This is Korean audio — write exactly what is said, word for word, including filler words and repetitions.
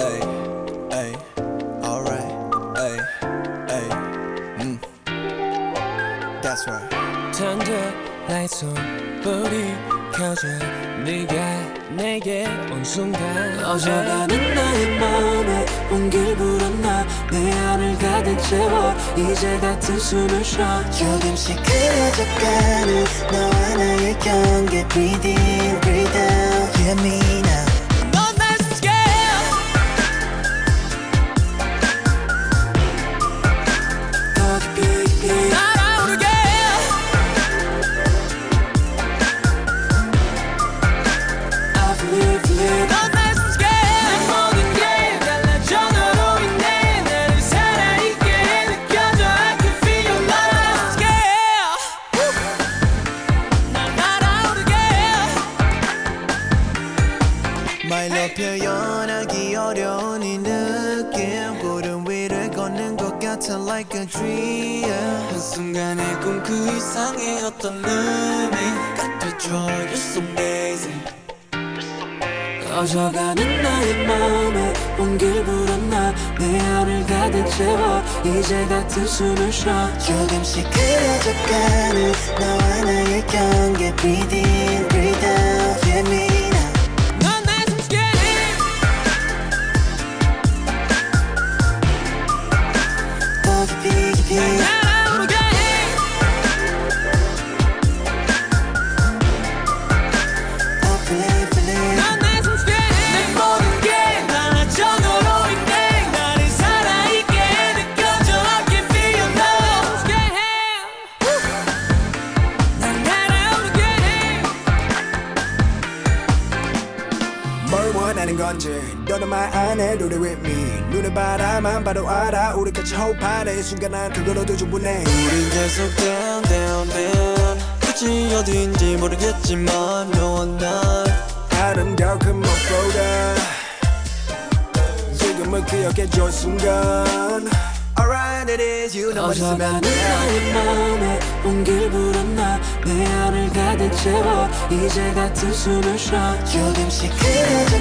ay, ay, alright, ay, ay, mm. That's right. Turn the lights on, 불이 켜져 네가 내게 온 순간 꺼져가는 나의 맘에 온길 불었나 내 안을 가득 채워 이제 같은 숨을 쉬어 조금씩 그려져가는 너와 나의 경계 Breathe in, breathe out, hear me now. 넌 날 scare 더 깊이 깊이 날아오르게 I believe, believe 넌 날 scare 내 모든 게 달라져 너로 인해 나를 살아있게 해 느껴져 I can feel your love scare 날 날아오르게 말로 표현하기 어려운 이 느낌 구름 위를 걷는 것 같아 like a dream 한순간의 꿈 그 이상의 어떤 의미 같아져 You're so amazing 꺼져가는 나의 맘에 온길 불었나 내 안을 가득 채워 이제 같은 숨을 쉬어 조금씩 그려져가는 너와 나의 경계 Breathe in, breathe out, hear me now. 넌 날 숨쉬게 더 깊이 깊이 날아오르게 I believe, believe 넌 날 숨쉬게 내 모든 게 달라져 너로 인해 나를 살아있게 해 느껴져 I can feel your love 숨쉬게 날 날아오르게 뭘 원하는 건지 너는 말 안 해도 돼 with me 눈에 바라만 봐도 알아 우리 같이 호흡하는 이 순간 난 그걸로도 충분해 우린 계속 down down down 끝이 어딘지 모르겠지만 너와 난 아름다운 그 무엇보다 지금을 기억해줘 순간 Alright it is you 너만 있으면 꺼져가는 돼 나의 맘에 온길 불었나 내 안을 가득 채워 이제 같은 숨을 쉬어 조금씩 그려져